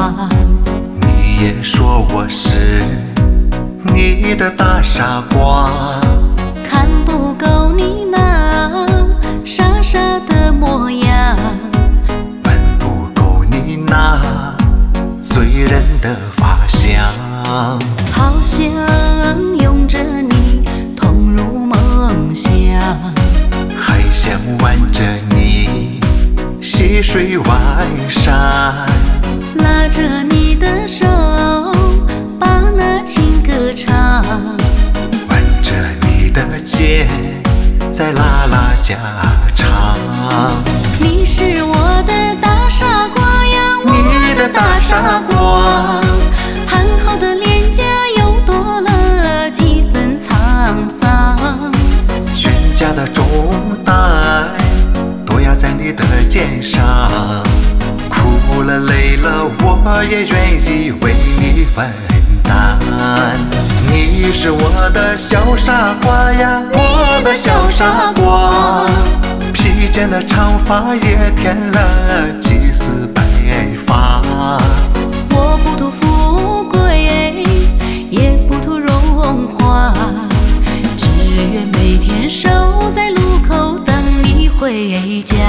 你也说我是你的大傻瓜， 看不够你那傻傻的模样， 闻不够你那醉人的发香， 好想拥着你同入梦乡， 还想挽着你细水外山， 拉着你的手把那情歌唱， 挽着你的肩在啦啦家常。 你是我的大傻瓜呀， 你的大傻瓜， 憨厚的脸颊又多了几分沧桑， 全家的重担都压在你的肩上，哭了累了我也愿意为你分担。你是我的小傻瓜呀，我的小傻瓜，披肩的长发也添了几丝白发。 我不图富贵，也不图荣华，只愿每天守在路口等你回家。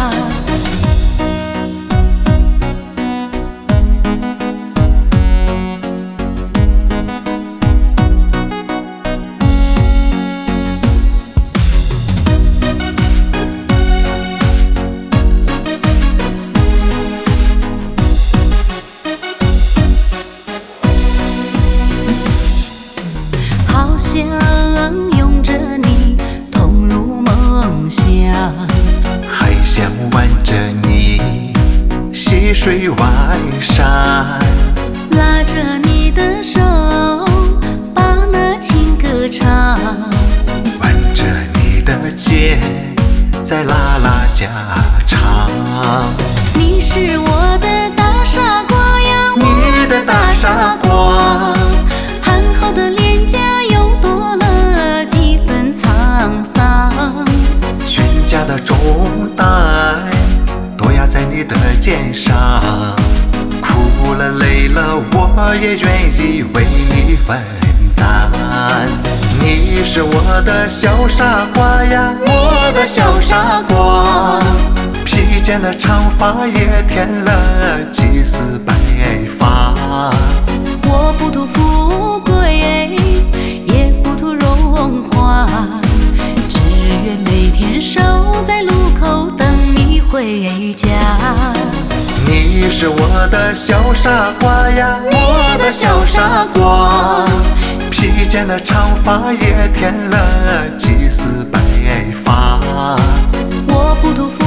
好想拥着你同入梦乡， 还想挽着你细水外山， 拉着你的手把那情歌唱， 挽着你的肩在啦啦家常。 你是我的大傻瓜呀， 你的大傻瓜， 憨厚的脸颊又多了几分沧桑， 全家的重担都压在你的肩上，哭了累了我也愿意为你分担。你是我的小傻瓜呀，我的小傻瓜，披肩的长发也添了几丝白发。 我不图富贵，也不图荣华，只愿每天守在路口等你回家。 你是我的小傻瓜呀，我的小傻瓜，披肩的长发也添了几丝白发。 我不图